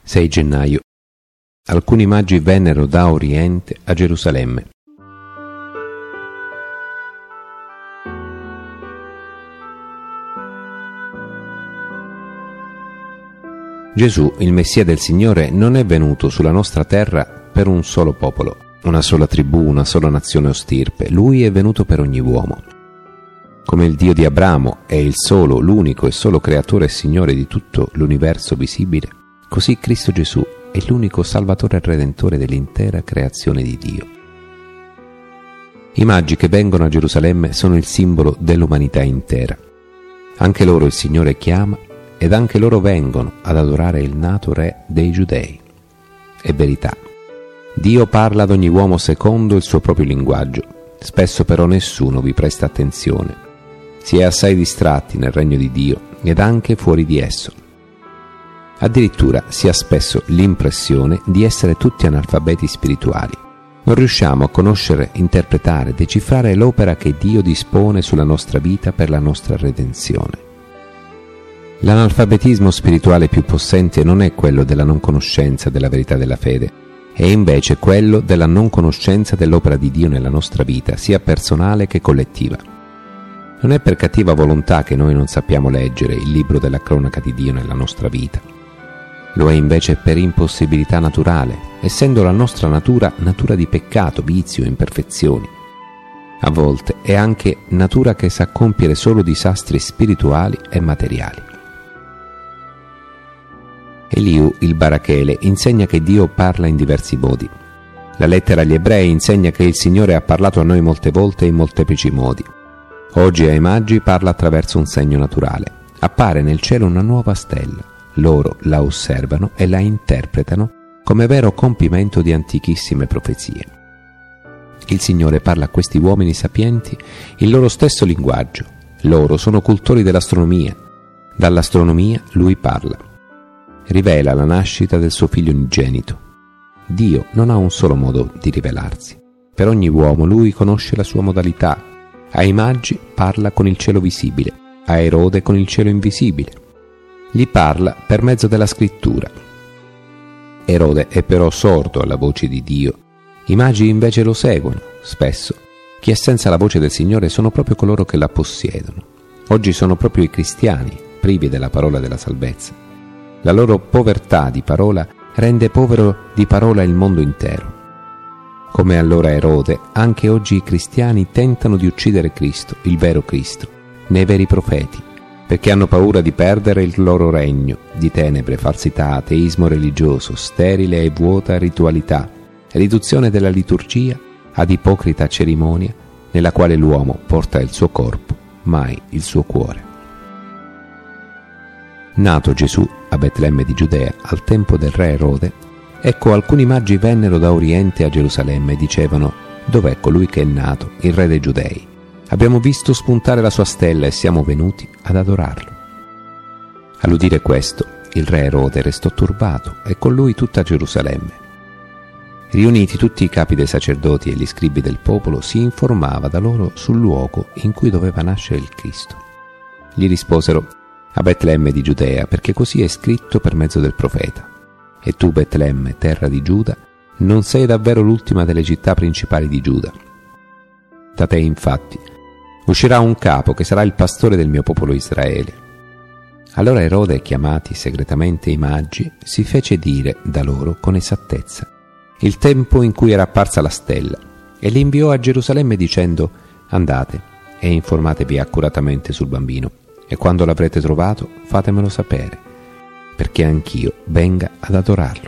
6 gennaio. Alcuni magi vennero da Oriente a Gerusalemme. Gesù, il Messia del Signore, non è venuto sulla nostra terra per un solo popolo, una sola tribù, una sola nazione o stirpe. Lui è venuto per ogni uomo. Come il Dio di Abramo è il solo, l'unico e solo creatore e Signore di tutto l'universo visibile, così Cristo Gesù è l'unico Salvatore e Redentore dell'intera creazione di Dio. I magi che vengono a Gerusalemme sono il simbolo dell'umanità intera. Anche loro il Signore chiama ed anche loro vengono ad adorare il nato Re dei Giudei. È verità. Dio parla ad ogni uomo secondo il suo proprio linguaggio. Spesso però nessuno vi presta attenzione. Si è assai distratti nel regno di Dio ed anche fuori di esso. Addirittura si ha spesso l'impressione di essere tutti analfabeti spirituali. Non riusciamo a conoscere, interpretare, decifrare l'opera che Dio dispone sulla nostra vita per la nostra redenzione. L'analfabetismo spirituale più possente non è quello della non conoscenza della verità della fede, è invece quello della non conoscenza dell'opera di Dio nella nostra vita, sia personale che collettiva. Non è per cattiva volontà che noi non sappiamo leggere il libro della cronaca di Dio nella nostra vita. Lo è invece per impossibilità naturale, essendo la nostra natura di peccato, vizio, imperfezioni. A volte è anche natura che sa compiere solo disastri spirituali e materiali. Eliu, il Barachele, insegna che Dio parla in diversi modi. La lettera agli Ebrei insegna che il Signore ha parlato a noi molte volte in molteplici modi. Oggi ai magi parla attraverso un segno naturale. Appare nel cielo una nuova stella. Loro la osservano e la interpretano come vero compimento di antichissime profezie. Il Signore parla a questi uomini sapienti il loro stesso linguaggio. Loro sono cultori dell'astronomia. Dall'astronomia Lui parla. Rivela la nascita del suo figlio unigenito. Dio non ha un solo modo di rivelarsi. Per ogni uomo Lui conosce la sua modalità. Ai magi parla con il cielo visibile, a Erode con il cielo invisibile. Gli parla per mezzo della scrittura. Erode è però sordo alla voce di Dio. I magi invece lo seguono. Spesso chi è senza la voce del Signore sono proprio coloro che la possiedono. Oggi sono proprio i cristiani, privi della parola della salvezza. La loro povertà di parola rende povero di parola il mondo intero. Come allora Erode, anche oggi i cristiani tentano di uccidere Cristo, il vero Cristo, nei veri profeti, perché hanno paura di perdere il loro regno di tenebre, falsità, ateismo religioso, sterile e vuota ritualità, riduzione della liturgia ad ipocrita cerimonia nella quale l'uomo porta il suo corpo, mai il suo cuore. Nato Gesù a Betlemme di Giudea al tempo del re Erode, ecco alcuni magi vennero da Oriente a Gerusalemme e dicevano: dov'è colui che è nato, il re dei Giudei? Abbiamo visto spuntare la sua stella e siamo venuti ad adorarlo. All'udire questo, il re Erode restò turbato e con lui tutta Gerusalemme. Riuniti tutti i capi dei sacerdoti e gli scribi del popolo, si informava da loro sul luogo in cui doveva nascere il Cristo. Gli risposero: a Betlemme di Giudea, perché così è scritto per mezzo del profeta. E tu, Betlemme, terra di Giuda, non sei davvero l'ultima delle città principali di Giuda. Da te, infatti, uscirà un capo che sarà il pastore del mio popolo Israele. Allora Erode, chiamati segretamente i magi, si fece dire da loro con esattezza il tempo in cui era apparsa la stella e li inviò a Gerusalemme dicendo: andate e informatevi accuratamente sul bambino. E quando l'avrete trovato, fatemelo sapere, perché anch'io venga ad adorarlo.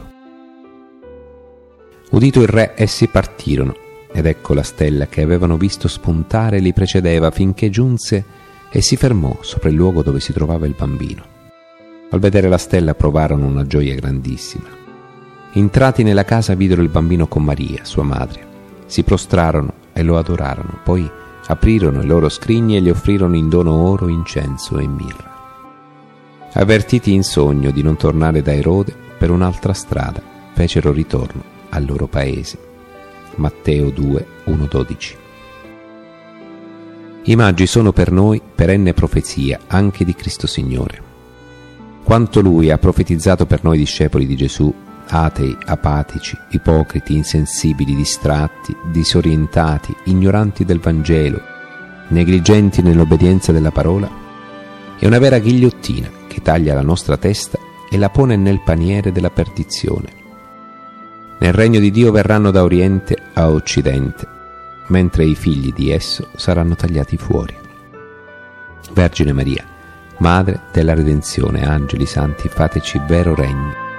Udito il re, essi partirono, ed ecco la stella che avevano visto spuntare li precedeva finché giunse e si fermò sopra il luogo dove si trovava il bambino. Al vedere la stella provarono una gioia grandissima. Entrati nella casa videro il bambino con Maria, sua madre. Si prostrarono e lo adorarono, poi aprirono i loro scrigni e gli offrirono in dono oro, incenso e mirra. Avvertiti in sogno di non tornare da Erode per un'altra strada, fecero ritorno al loro paese. Matteo 2, 1-12. I magi sono per noi perenne profezia anche di Cristo Signore. quanto Lui ha profetizzato per noi discepoli di Gesù, atei, apatici, ipocriti, insensibili, distratti, disorientati, ignoranti del Vangelo, negligenti nell'obbedienza della parola, è una vera ghigliottina che taglia la nostra testa e la pone nel paniere della perdizione. Nel regno di Dio verranno da oriente a occidente, mentre i figli di esso saranno tagliati fuori. Vergine Maria, Madre della Redenzione, angeli santi, fateci vero regno.